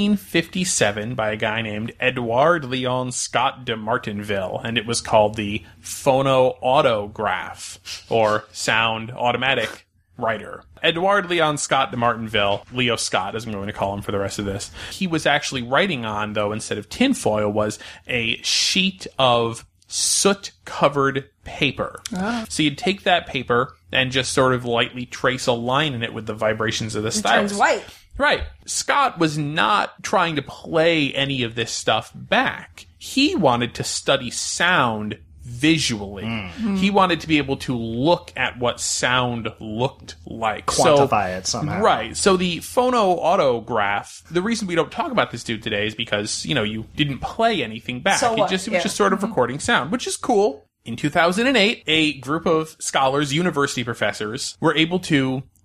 1857 by a guy named Edouard Leon Scott de Martinville, and it was called the phonoautograph, or sound automatic writer. Edouard Leon Scott de Martinville, Leo Scott as I'm going to call him for the rest of this, he was actually writing on, though, instead of tinfoil, was a sheet of soot-covered paper. So you'd take that paper and just sort of lightly trace a line in it with the vibrations of the stylus. Turns white. Right. Scott was not trying to play any of this stuff back. He wanted to study sound visually. He wanted to be able to look at what sound looked like. Quantify it somehow. Right. So the phonoautograph, the reason we don't talk about this dude today is because, you didn't play anything back. So what? It was just sort of recording sound, which is cool. In 2008, a group of scholars, university professors, were able to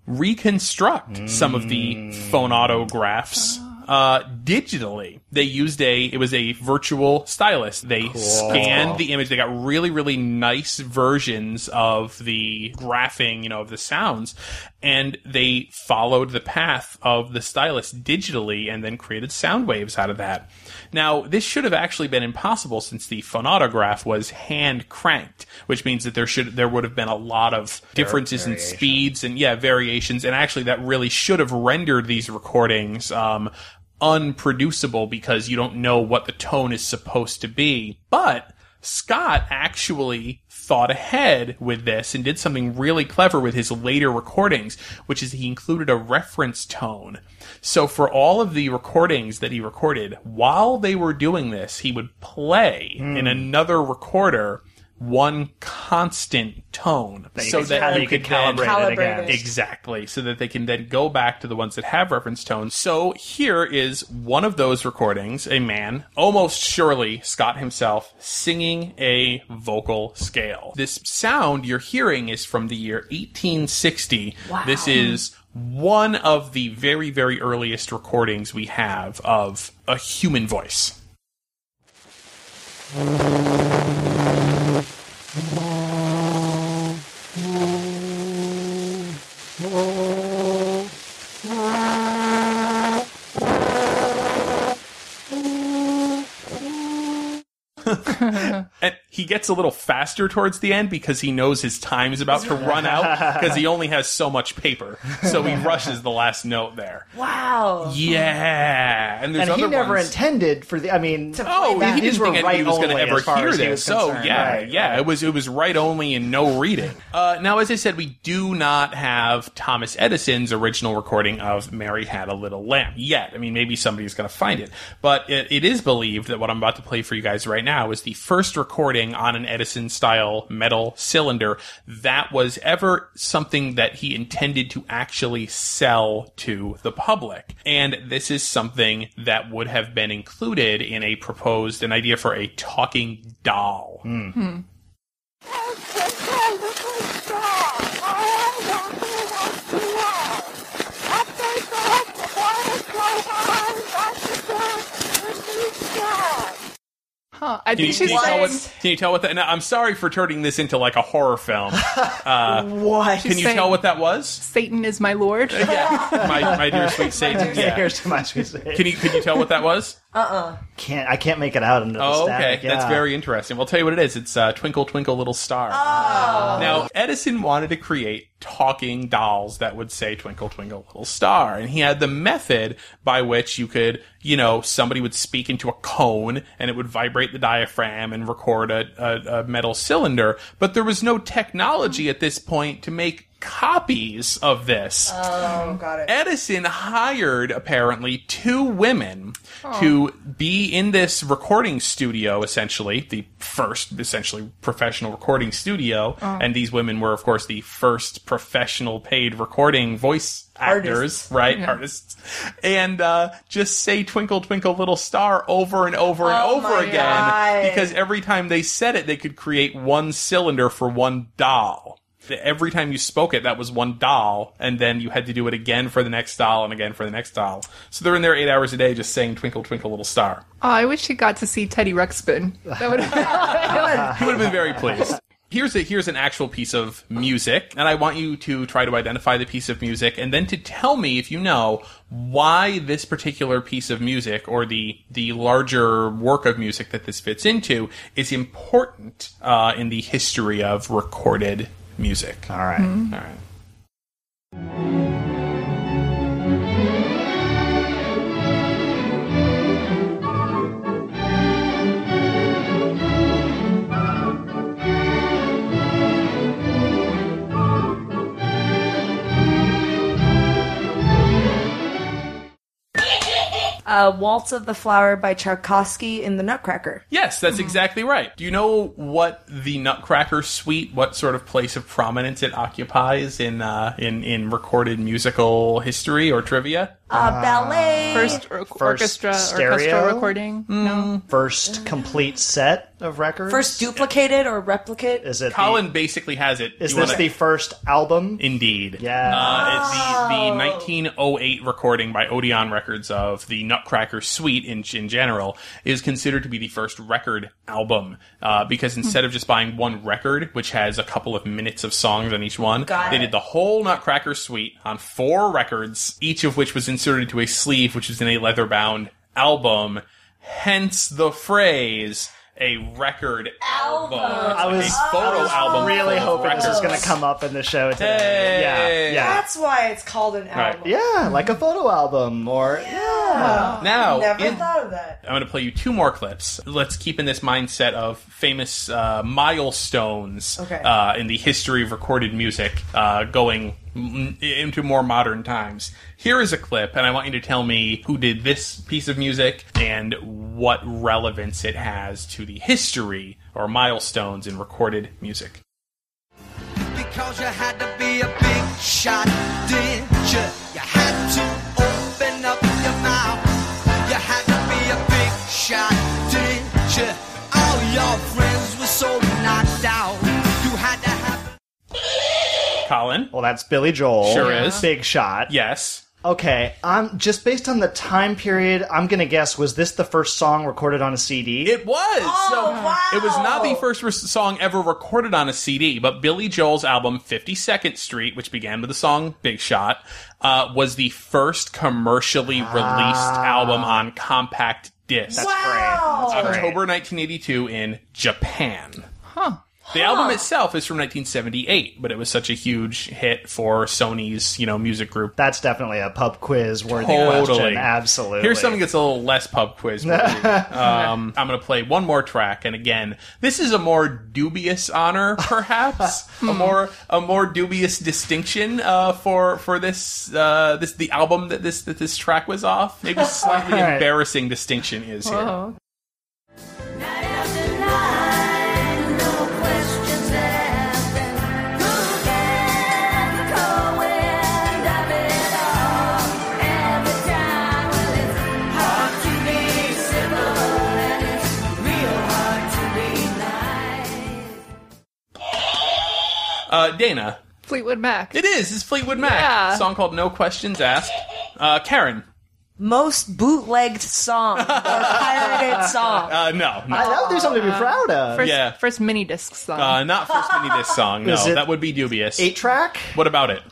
reconstruct some of the phonautographs digitally. They used it was a virtual stylus. They scanned the image. They got really, really nice versions of the graphing, of the sounds, and they followed the path of the stylus digitally and then created sound waves out of that. Now, this should have actually been impossible since the phonautograph was hand cranked, which means that there would have been a lot of differences in speeds and variations, and actually that really should have rendered these recordings unproducible because you don't know what the tone is supposed to be. But Scott actually thought ahead with this and did something really clever with his later recordings, which is he included a reference tone. So for all of the recordings that he recorded, while they were doing this, he would play in another recorder one constant tone so that you could calibrate it again. Exactly. So that they can then go back to the ones that have reference tones. So here is one of those recordings, a man, almost surely Scott himself, singing a vocal scale. This sound you're hearing is from the year 1860. Wow. This is one of the very, very earliest recordings we have of a human voice. And he gets a little faster towards the end because he knows his time is about to run out because he only has so much paper. So he rushes the last note there. Wow. Yeah. And there's and other he never ones. intended for the, I mean, he didn't think anybody was going to ever hear this. So right. It was write only and no reading. Now, as I said, we do not have Thomas Edison's original recording of Mary Had a Little Lamb yet. I mean, maybe somebody's going to find it. But it is believed that what I'm about to play for you guys right now is the first recording on an Edison-style metal cylinder that was ever something that he intended to actually sell to the public. And this is something that would have been included in an idea for a talking doll. Huh. I think Can you tell what that? Now, I'm sorry for turning this into like a horror film. What? Can you tell what that was? Satan is my lord. Yeah, my dear sweet Satan. Yeah. Here's to my sweet Satan. Can you tell what that was? Uh-uh. I can't make it out into the static. Okay. That's very interesting. Well, I'll tell you what it is. It's Twinkle, Twinkle, Little Star. Oh. Now, Edison wanted to create talking dolls that would say Twinkle, Twinkle, Little Star. And he had the method by which you could, somebody would speak into a cone and it would vibrate the diaphragm and record a metal cylinder. But there was no technology at this point to make copies of this. Oh, got it. Edison hired, apparently, 2 women to be in this recording studio, essentially, the first, essentially, professional recording studio. And these women were, of course, the first professional paid recording voice actors, right? Yeah. Artists. And just say Twinkle, Twinkle, Little Star over and over and over again. God. Because every time they said it, they could create one cylinder for one doll. Every time you spoke it, that was one doll, and then you had to do it again for the next doll and again for the next doll. So they're in there 8 hours a day just saying Twinkle, Twinkle, Little Star. Oh, I wish you got to see Teddy Ruxpin. That would have He would have been very pleased. Here's an actual piece of music, and I want you to try to identify the piece of music, and then to tell me, if you know, why this particular piece of music, or the larger work of music that this fits into, is important in the history of recorded music. All right. All right. Waltz of the Flower by Tchaikovsky in the Nutcracker. Yes, that's exactly right. Do you know what the Nutcracker Suite, what sort of place of prominence it occupies in recorded musical history or trivia? ballet. First orchestra stereo? recording. No. First complete set of records? First duplicated or replicate. Is it Colin basically has it. Is You this wanna- the first album? Indeed. Yeah. It's the 1908 recording by Odeon Records of the Nutcracker Suite in general is considered to be the first record album because instead of just buying one record, which has a couple of minutes of songs on each one, they did the whole Nutcracker Suite on 4 records, each of which was inserted into a sleeve, which was in a leather-bound album. Hence the phrase... a record album. I was album. really full of hoping this was going records. to come up in the show today. Hey. Yeah. That's why it's called an album. Yeah, like a photo album or Now, Never thought of that. I'm going to play you 2 more clips. Let's keep in this mindset of famous milestones in the history of recorded music going into more modern times. Here is a clip, and I want you to tell me who did this piece of music and what relevance it has to the history or milestones in recorded music. Because you had to be a big shot, didn't you? You had to open up your mouth. You had to be a big shot, didn't you? All your friends were so knocked out. You had to have... Colin? Well, that's Billy Joel. Sure is. Big Shot. Yes. Okay, I'm just based on the time period, I'm going to guess, was this the first song recorded on a CD? It was. Wow. It was not the first song ever recorded on a CD, but Billy Joel's album 52nd Street, which began with the song Big Shot, was the first commercially released album on compact disc. That's great. That's October 1982 in Japan. The album itself is from 1978, but it was such a huge hit for Sony's, music group. That's definitely a pub quiz worthy question. Absolutely. Here's something that's a little less pub quiz worthy. I'm going to play one more track, and again, this is a more dubious honor, perhaps, a more dubious distinction for this the album that this track was off. Maybe a slightly embarrassing distinction is here. Whoa. Dana. Fleetwood Mac. It is. It's Fleetwood Mac. Yeah. A song called No Questions Asked. Karen. Most bootlegged song or pirated song. No. That would be something to be proud of. First mini disc song. Not first mini disc song. No, Is it that would be dubious. 8-track? What about it?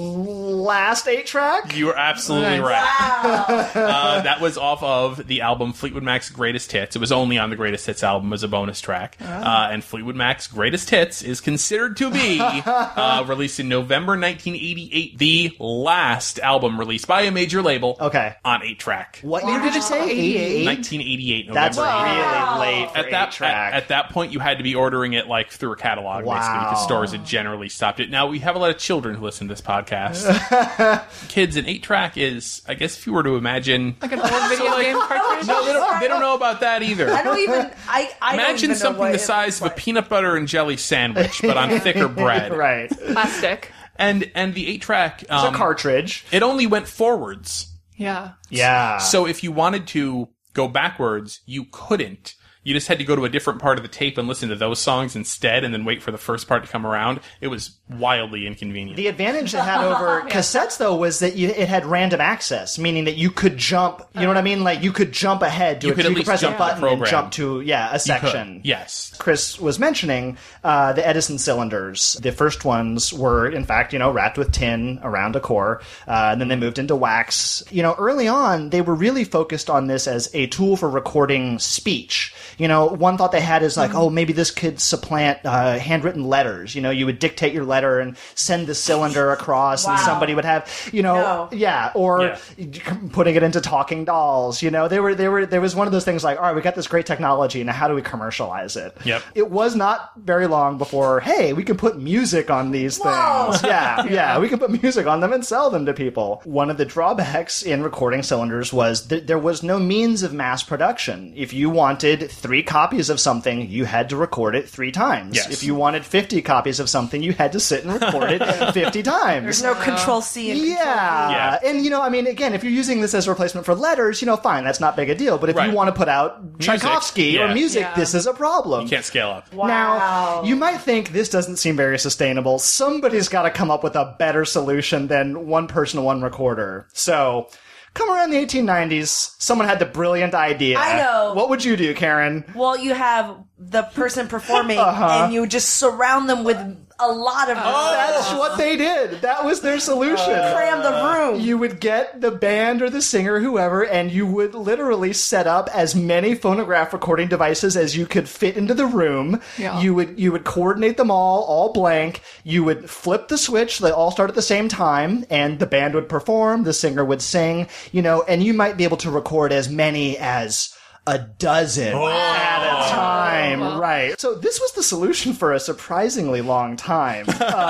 Last 8-track? You are absolutely right. That was off of the album Fleetwood Mac's Greatest Hits. It was only on the Greatest Hits album as a bonus track. And Fleetwood Mac's Greatest Hits is considered to be released in November 1988, the last album released by a major label on 8-track. What year did you say? 88? 1988, November. That's 88. really late for At that 8-track. at that point, you had to be ordering it like through a catalog, basically, because stores had generally stopped it. Now, we have a lot of children who listen to this podcast. Kids, an 8-track is, I guess, if you were to imagine, Like an old video game cartridge? no, they don't know about that either. I don't even. I don't Imagine even know something what the it size of looks a like. peanut butter and jelly sandwich, but on thicker bread. Right. Plastic. And the 8-track, It's a cartridge. it only went forwards. Yeah. Yeah. So if you wanted to go backwards, you couldn't. You just had to go to a different part of the tape and listen to those songs instead, and then wait for the first part to come around. It was wildly inconvenient. The advantage it had over cassettes, though, was that it had random access, meaning that you could jump. You know what I mean? Like you could jump ahead to You it. could You at could least press a jump the button and program. jump to a section. Yes. Chris was mentioning the Edison cylinders. The first ones were, in fact, wrapped with tin around a core, and then they moved into wax. Early on, they were really focused on this as a tool for recording speech. One thought they had is like, oh, maybe this could supplant handwritten letters. You would dictate your letter and send the cylinder across, and somebody would have, putting it into talking dolls. There was one of those things like, all right, we got this great technology, now how do we commercialize it? Yep. It was not very long before, hey, we can put music on these things. Yeah, we can put music on them and sell them to people. One of the drawbacks in recording cylinders was that there was no means of mass production. If you wanted 3 3 copies of something, you had to record it 3 times. Yes. If you wanted 50 copies of something, you had to sit and record it 50 times. There's no Control-C and Control-V. Yeah. And, I mean, again, if you're using this as a replacement for letters, fine, that's not big a deal. But if you want to put out Tchaikovsky or music, this is a problem. You can't scale up. Wow. Now, you might think this doesn't seem very sustainable. Somebody's got to come up with a better solution than one person, one recorder. So, come around the 1890s, someone had the brilliant idea. I know. What would you do, Karen? Well, you have the person performing, and you just surround them with a lot of... That's what they did. That was their solution. Cram the room. You would get the band or the singer, whoever, and you would literally set up as many phonograph recording devices as you could fit into the room. Yeah. You would coordinate them all blank. You would flip the switch. They all start at the same time, and the band would perform, the singer would sing, and you might be able to record as many as a dozen at a time. Wow. Right. So this was the solution for a surprisingly long time.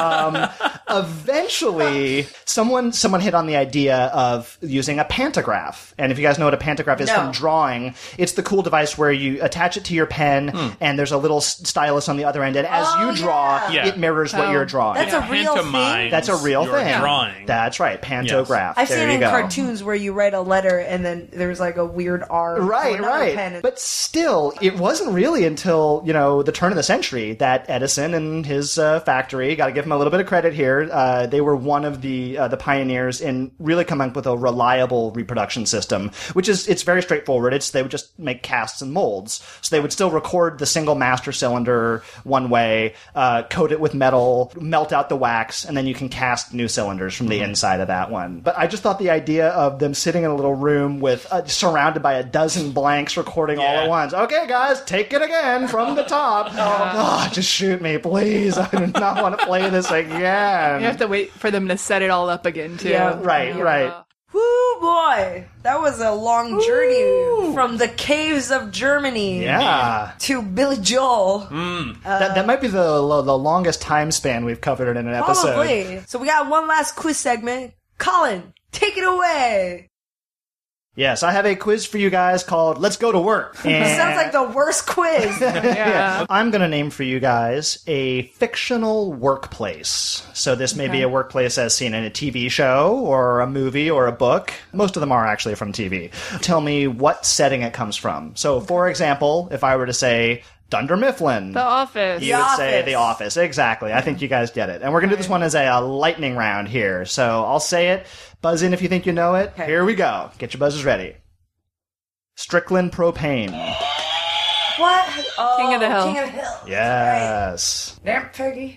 Eventually, someone hit on the idea of using a pantograph. And if you guys know what a pantograph is from drawing, it's the cool device where you attach it to your pen, and there's a little stylus on the other end, and as you draw, it mirrors what you're drawing. That's a real thing? That's a real thing. Drawing. That's right. Pantograph. I've there seen you it in go. cartoons where you write a letter and then there's like a weird arm. Right, right. Pen. But still, it wasn't really until, the turn of the century that Edison and his factory, got to give him a little bit of credit here, they were one of the pioneers in really coming up with a reliable reproduction system, it's very straightforward. They would just make casts and molds. So they would still record the single master cylinder one way, coat it with metal, melt out the wax, and then you can cast new cylinders from the inside of that one. But I just thought the idea of them sitting in a little room with surrounded by a dozen blanks recording all at once. Okay, guys, take it again from the top. Just shoot me, please. I do not want to play this again. You have to wait for them to set it all up again, too. Yeah, right. Woo, boy. That was a long journey from the caves of Germany to Billy Joel. That might be the longest time span we've covered in an episode. Probably. So we got one last quiz segment. Colin, take it away. Yes, I have a quiz for you guys called Let's Go to Work. Sounds like the worst quiz. I'm going to name for you guys a fictional workplace. So this may be a workplace as seen in a TV show or a movie or a book. Most of them are actually from TV. Tell me what setting it comes from. So, for example, if I were to say Dunder Mifflin. The Office. You would say The Office. Exactly. I think you guys get it. And we're going to do this one as a lightning round here. So I'll say it. Buzz in if you think you know it. Okay. Here we go. Get your buzzers ready. Strickland Propane. What? Oh, King of the Hill. King of the Hill. Yes. Damn, Peggy.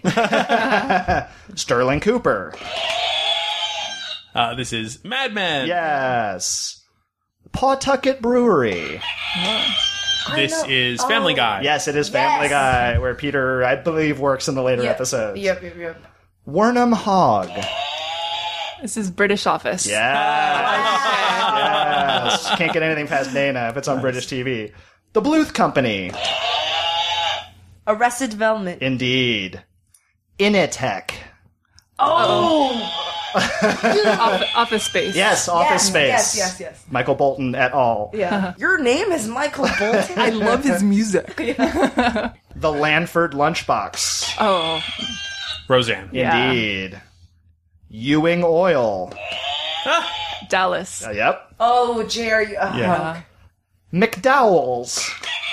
Sterling Cooper. This is Mad Men. Yes. Pawtucket Brewery. This is Family Guy. Yes, it is Family Guy, where Peter, I believe, works in the later episodes. Yep. Wernham Hogg. This is British Office. Yes. Can't get anything past Dana if it's on British TV. The Bluth Company. Arrested Development. Indeed. Initech. Office Space. Yes, Office Space. Yes. Michael Bolton et al. Yeah. Your name is Michael Bolton? I love his music. The Lanford Lunchbox. Oh. Roseanne. Indeed. Ewing Oil. Dallas. Yep. Oh, Jerry. McDowell's.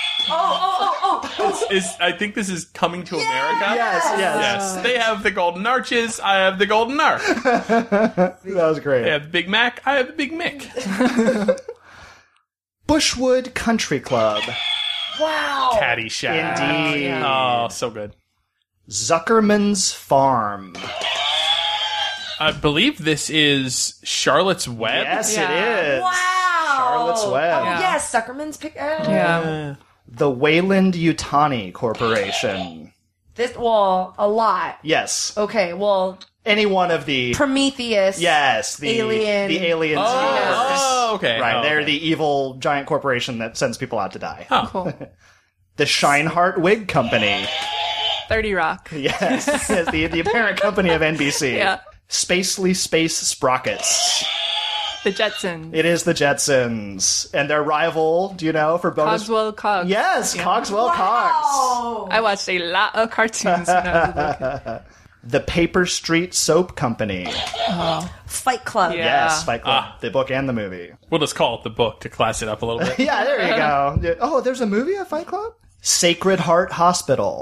I think this is Coming to America. Yes. They have the Golden Arches. I have the Golden Arch. That was great. They have the Big Mac. I have the Big Mick. Bushwood Country Club. Wow. Caddyshack. Indeed. Oh, so good. Zuckerman's Farm. I believe this is Charlotte's Web. Yes, it is. Wow. Charlotte's Web. Oh, yes. Zuckerman's pick. The Wayland Yutani Corporation. A lot. Yes. Okay, well... Any one of the... Prometheus. Yes. The Aliens universe. Oh, okay. Right, they're okay. the evil giant corporation that sends people out to die. Oh. Cool. The Scheinhart Wig Company. 30 Rock. Yes, the parent company of NBC. Yeah. Spacely Space Sprockets. The The Jetsons. It is the Jetsons. And their rival, do you know, for bonus... Cogswell Cogs. Yes, Yeah. Cogswell Cogs. I watched a lot of cartoons when I was a little kid. The Paper Street Soap Company. Fight Club. Yes, Fight Club. The book and the movie. We'll just call it the book to class it up a little bit. Yeah, there you go. Oh, there's a movie of Fight Club? Sacred Heart Hospital.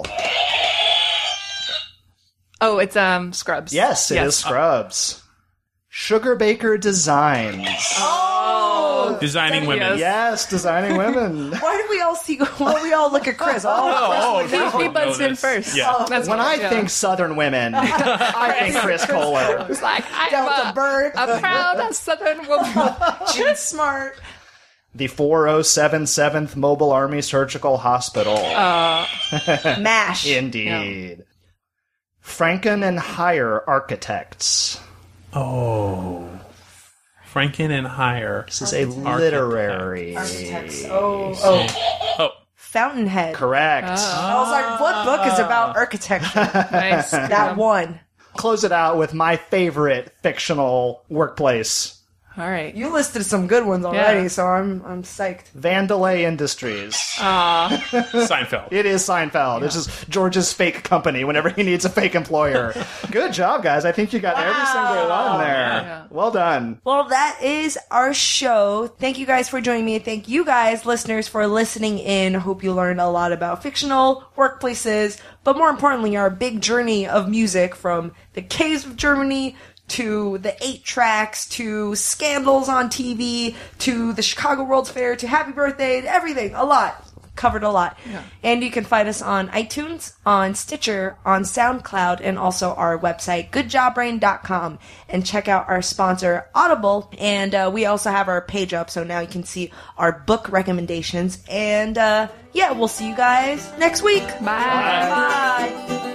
Oh, it's Scrubs. Yes, it is Scrubs. Sugar Baker Designs. Oh, Designing women. Yes, designing women. Why do we all see? Why do we all look at Chris? He buzzed in first. Yeah. That's When what- I yeah. think Southern women, I think Chris Kohler. It's like, I Delta am Burke. a proud Southern woman. She's smart. The 4077th Mobile Army Surgical Hospital. MASH. Indeed. Franken and Hire Architects. Oh. Franken and Hire. This is a literary. Architects. Oh. Fountainhead. Correct. I was like, what book is about architecture? Nice. That one. Close it out with my favorite fictional workplace. All right. You listed some good ones already, so I'm psyched. Vandelay Industries. Seinfeld. It is Seinfeld. It's just George's fake company whenever he needs a fake employer. Good job, guys. I think you got every single one there. Yeah. Well done. Well, that is our show. Thank you guys for joining me. Thank you guys, listeners, for listening in. Hope you learned a lot about fictional workplaces, but more importantly, our big journey of music from the caves of Germany to the 8 tracks, to scandals on TV, to the Chicago World's Fair, to Happy Birthday, to everything. A lot. Covered a lot. Yeah. And you can find us on iTunes, on Stitcher, on SoundCloud, and also our website, goodjobbrain.com. And check out our sponsor, Audible. And we also have our page up, so now you can see our book recommendations. And yeah, we'll see you guys next week. Bye. Bye.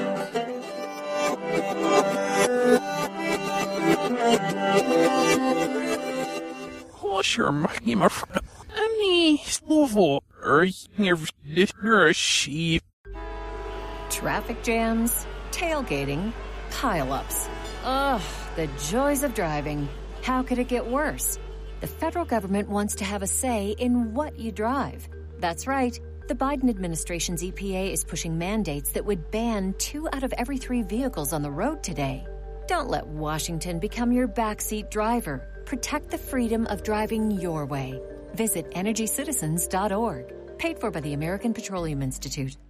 Traffic jams, tailgating, pileups. Ugh, the joys of driving. How could it get worse? The federal government wants to have a say in what you drive. That's right. The Biden administration's EPA is pushing mandates that would ban 2 out of every 3 vehicles on the road today. Don't let Washington become your backseat driver. Protect the freedom of driving your way. Visit EnergyCitizens.org. Paid for by the American Petroleum Institute.